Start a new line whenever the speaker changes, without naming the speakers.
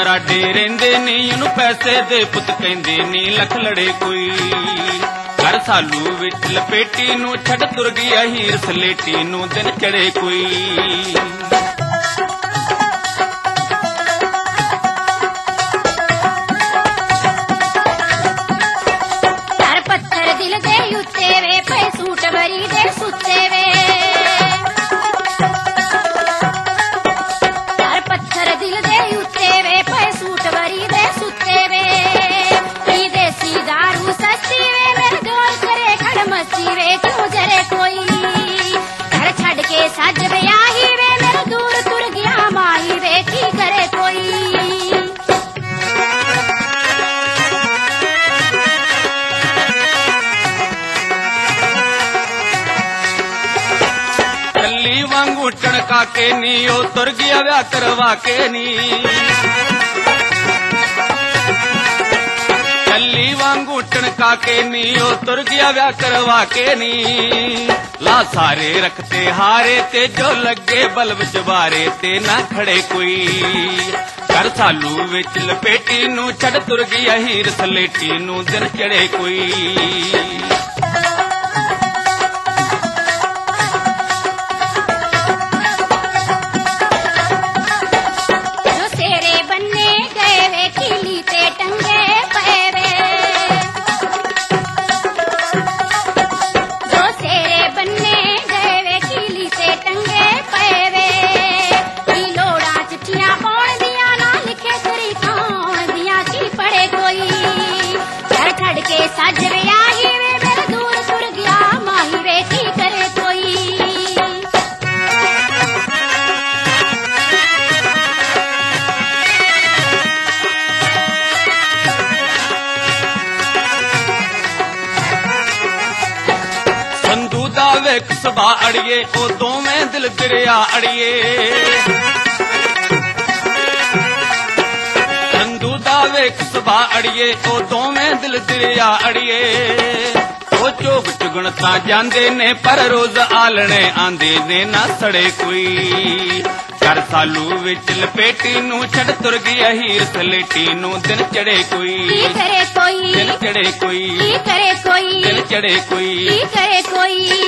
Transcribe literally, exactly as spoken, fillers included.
ਰਾਡੇ ਰਹਿੰਦੇ ਨੀ ਉਹਨੂੰ ਪੈਸੇ ਦੇ ਪੁੱਤ ਕਹਿੰਦੇ ਨੀ ਲੱਖ ਲੜੇ ਕੋਈ ਘਰ ਸਾਲੂ ਵਿੱਚ ਲਪੇਟੀ ਨੂੰ ਛੱਡ ਤੁਰ ਗਿਆ ਹੀਰ ਸਲੇਟੀ ਨੂੰ ਦਿਨ ਚੜੇ ਕੋਈ
ਘਰ ਪੱਥਰ ਦਿਲ ਦੇ ਉੱਤੇ ਵੇ ਪਏ ਸੂਟ ਵਰੀ ਦੇ ਸੁੱਤੇ ਵੇ ਘਰ ਪੱਥਰ ਦਿਲ ਦੇ ਉੱਤੇ ਵੇ ਪਏ ਸੂਟ ਵਰੀ ਦੇ ਸੁੱਤੇ ਵੇ ਪੀ ਦੇਸੀ ਦਾਰੂ ਸਸਤੀ ਵੇ ਮੇਰੇ ਦੋਰ ਕਰੇ ਖੜ ਮਸਤੀ ਵੇ ਕਿਉਂ ਜਰੇ ਕੋਈ ਘਰ ਛੱਡ ਕੇ ਸੱਜ ਵਿਆਹੀ ਵੇ ਮੇਰੇ ਦੂਰ ਤੁਰ ਗਿਆ ਮਾਹੀ ਵੇ ਕੀ ਕਰੇ ਕੋਈ
ਕੱਲੀ ਵਾਂਗੂ ਟਣਕਾ ਕੇ ਨੀ ਉਹ ਤੁਰ ਗਿਆ ਵਿਆਹ ਕਰਵਾ ਕੇ ਨੀ ਕੱਲੀ ਵਾਂਗੂ ਟਣਕਾ ਕੇ ਨੀ ਉਹ ਤੁਰ ਗਿਆ ਵਿਆਹ ਕਰਵਾ ਕੇ ਨੀ ਲਾ ਸਾਰੇ ਰਖਤੇ ਹਾਰੇ ਤੇ ਜੋ ਲੱਗੇ ਬਲਬ ਜਵਾਰੇ ਤੇ ਨਾ ਖੜੇ ਕੋਈ ਘਰ ਸਾਲੂ ਵਿੱਚ ਲਪੇਟੀ ਨੂੰ ਛੱਡ ਤੁਰ ਗਿਆ ਹੀਰ ਸਲੇਟੀ ਨੂੰ ਦਿਨ ਚੜੇ ਕੋਈ
ਜੋ ਸੇਰੇ ਬੰਨੇ ਗਏ ਵੇ ਖੀਲੀ ਤੇ ਟੰਗੇ ਪਏ ਵੇ ਜੋ ਸੇਰੇ ਬੰਨੇ ਗਏ ਵੇ ਖੀਲੀ ਤੇ ਟੰਗੇ ਪਏ ਵੇ ਕੀ ਲੋੜਾਂ ਚਿੱਠੀਆਂ ਪਾਉਣ ਦੀਆਂ ਨਾ ਲਿਖੇ ਤਰੀਕਾਂ ਆਉਣ ਦੀਆਂ ਕੀ ਪੜੇ ਕੋਈ ਘਰ ਛੱਡ ਕੇ ਸੱਜ ਵਿਆਹੀ ਵੇ ਮੇਰੇ ਦੂਰ ਤੁਰ ਗਿਆ ਮਾਹੀ ਵੇ ਕੀ ਕਰੇ ਕੋਈ
ਸੰਧੂ ਦਾ ਵੇਖ ਸੁਭਾ ਅੜੀਏ ਉਹ ਦੋਵੇਂ ਦਿਲ ਦਰਿਆ ਅੜੀਏ ਸੰਧੂ ਦਾ ਵੇਖ ਸੁਭਾ ਅੜੀਏ ਉਹ ਦੋਵੇਂ ਦਿਲ ਦਰਿਆ ਅੜੀਏ ਉਹ ਚੋਗ ਚੁਗਣ ਤਾਂ ਜਾਂਦੇ ਨੇ ਪਰ ਰੋਜ਼ ਆਲਣੇ ਆਂਦੇ ਨੇ ਨਾ ਸੜੇ ਕੋਈ ਘਰ ਸਾਲੂ ਵਿੱਚ ਲਪੇਟੀ ਨੂੰ ਛੱਡ ਤੁਰ ਗਿਆ ਹੀਰ ਸਲੇਟੀ ਨੂੰ ਦਿਨ ਚੜੇ ਕੋਈ
ਕੀ ਕਰੇ ਕੋਈ
ਦਿਨ ਚੜੇ ਕੋਈ
ਕੀ ਕਰੇ ਕੋਈ
ਦਿਨ ਚੜੇ ਕੋਈ
ਕੀ ਕਰੇ ਕੋਈ